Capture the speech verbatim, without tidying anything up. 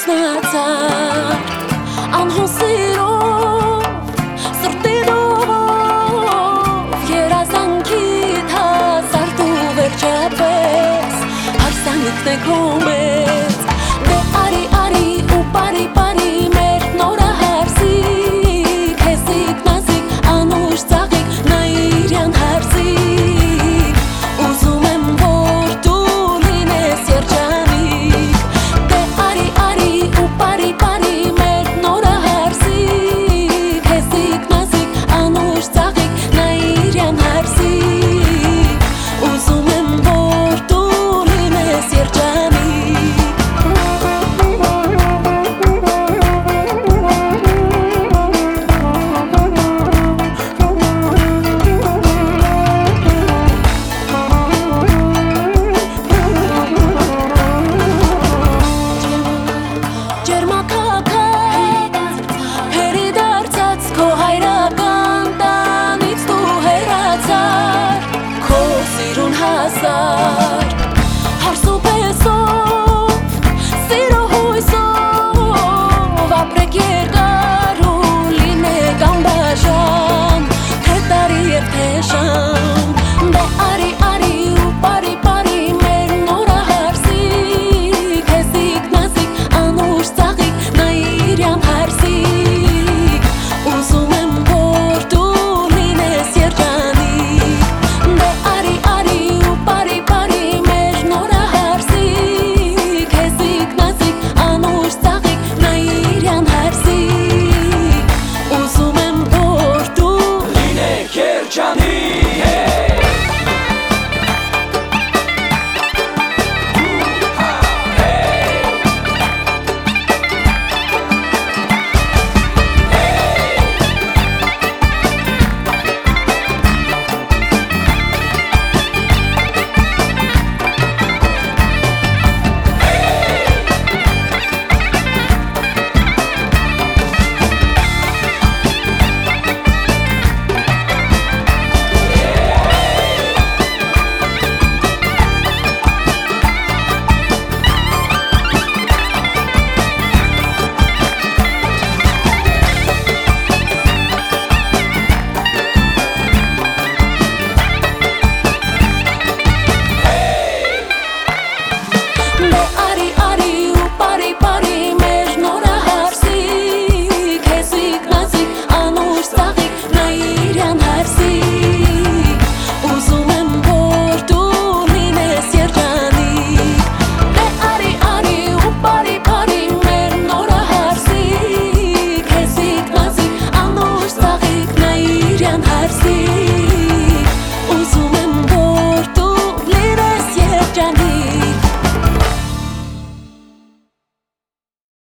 Անհուսնացար, անհուսիրով, սրտիդով երազանքիդ հասարդ ու վերջապես հարսանիքն է քո մեծ դե արի արի ու բարի բարի մեր նորահարսիկ հեսիկ նազիկ անուշ ծաղիկ նայիրյան հարսիկ ուզում եմ որ դու լինես երջանիկ դե արի արի ու բարի բարի մեր նորահարսիկ հեսիկ նազիկ անուշ ծաղիկ նայիրյան հարսիկ ուզում եմ որ դու լինես երջանիկ Հասար